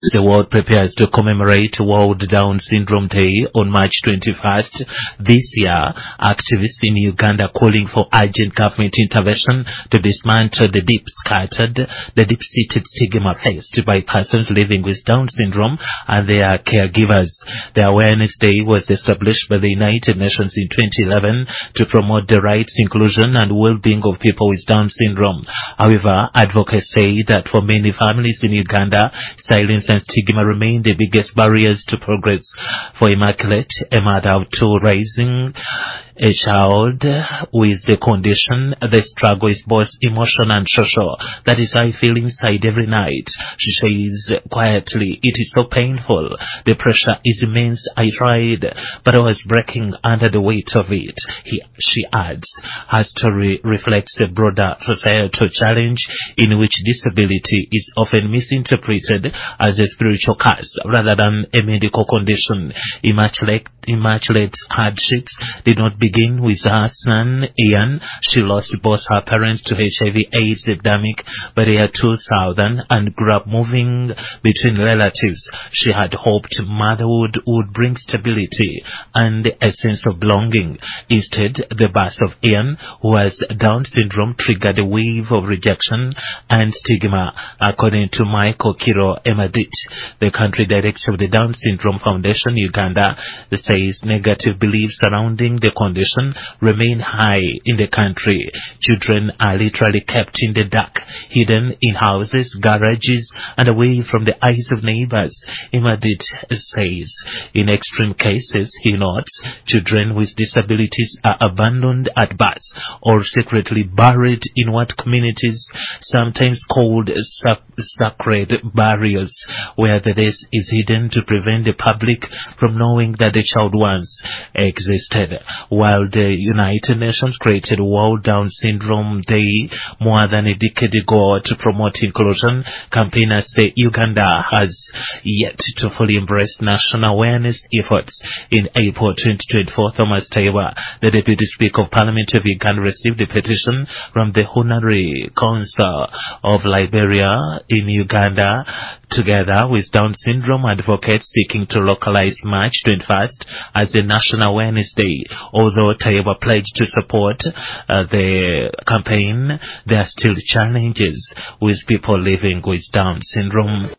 The world prepares to commemorate World Down Syndrome Day on March 21st. This year, activists in Uganda calling for urgent government intervention to dismantle the deep-seated stigma faced by persons living with Down syndrome and their caregivers. The Awareness Day was established by the United Nations in 2011 to promote the rights, inclusion and well-being of people with Down syndrome. However, advocates say that for many families in Uganda, silence and stigma remain the biggest barriers to progress. For Immaculate, a mother of two raising a child with the condition, the struggle is both emotional and social. That is how I feel inside every night. She says quietly, it is so painful. The pressure is immense. I tried, but I was breaking under the weight of it. She adds, her story reflects a broader societal challenge in which disability is often misinterpreted as a spiritual curse rather than a medical condition. Immaculate's hardships did not begin with her son Ian. She lost both her parents to HIV/AIDS epidemic by the year 2000 and grew up moving between relatives. She had hoped motherhood would bring stability and a sense of belonging. Instead, the birth of Ian, who has Down syndrome, triggered a wave of rejection and stigma, according to Michael Kiro Emadit, the country director of the Down Syndrome Foundation Uganda. Says negative beliefs surrounding the condition remain high in the country. Children are literally kept in the dark, hidden in houses, garages, and away from the eyes of neighbors. Imadit says, in extreme cases, he notes, children with disabilities are abandoned at birth or secretly buried in what communities sometimes called sacred burials, where the death is hidden to prevent the public from knowing that the child once existed. While the United Nations created World Down Syndrome Day more than a decade ago to promote inclusion, campaigners say Uganda has yet to fully embrace national awareness efforts. In April 2024, Thomas Taiba, the Deputy Speaker of Parliament of Uganda, received a petition from the Honorary Council of Liberia in Uganda, together with Down syndrome advocates seeking to localize March 21st as a National Awareness Day. Although Taiba pledged to support the campaign, there are still challenges with people living with Down syndrome.